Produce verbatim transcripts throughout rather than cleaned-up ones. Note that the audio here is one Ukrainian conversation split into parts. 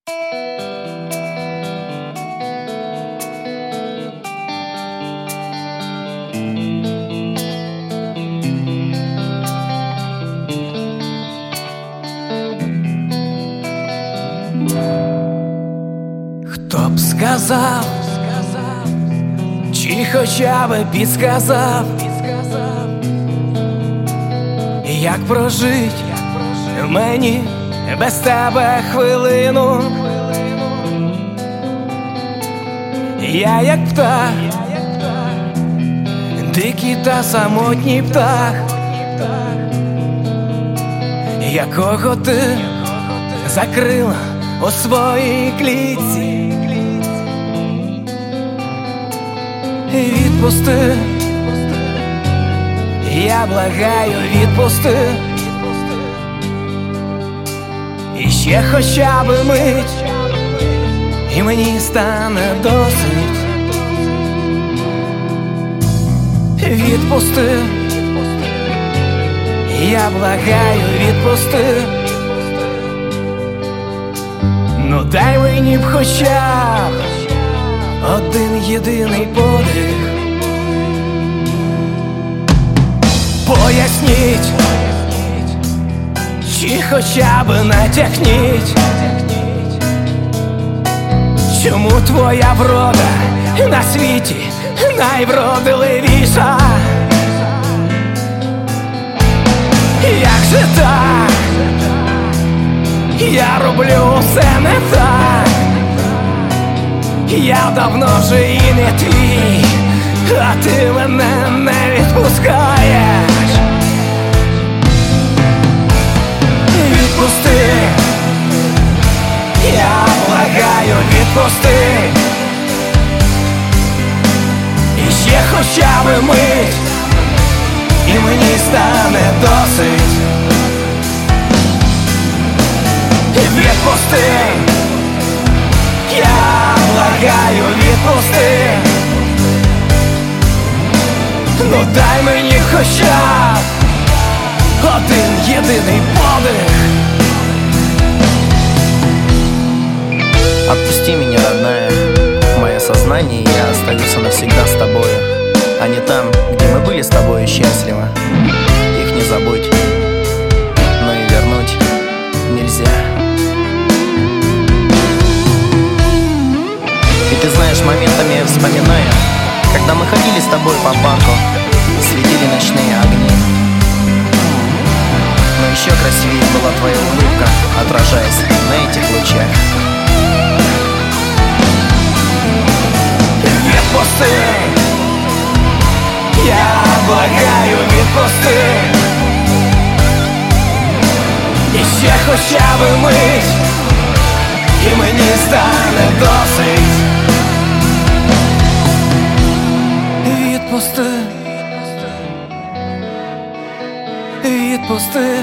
Хто б сказав, чи хоча б підсказав, як прожить мені без тебе хвилину. Я як птах, дикий та самотній птах, якого ти закрила у своїй клітці. Відпусти, я благаю, відпусти. І ще хоча б мить, і мені стане досить. Відпусти, я благаю, відпусти. Ну дай мені б хоча б один єдиний подих. Поясніть, чи хоча б натякніть, чому твоя врода на світі найвродливіша? Як же так? Я роблю все не так. Я давно вже і не твій, а ти мене не відпускаєш. Відпусти, я благаю, відпусти. І ще хоча б мить, і мені стане досить. Відпусти, я благаю, відпусти. Ну дай мені хоча б один єдиний подих. Отпусти меня, родная, в мое сознание я остаюсь навсегда с тобою, а не там, где мы были с тобой счастливы. Их не забудь, но и вернуть нельзя. И ты знаешь, моментами я вспоминаю, когда мы ходили с тобой по парку, светили ночные огни. Но еще красивее была твоя улыбка, отражаясь на этих лучах. Відпусти, я благаю, відпусти. І ще хоча б мить, і мені стане досить. Відпусти, відпусти.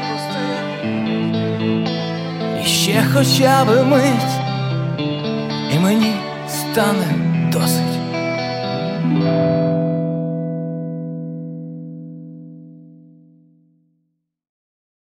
І ще хоча б мить, і мені стане досить.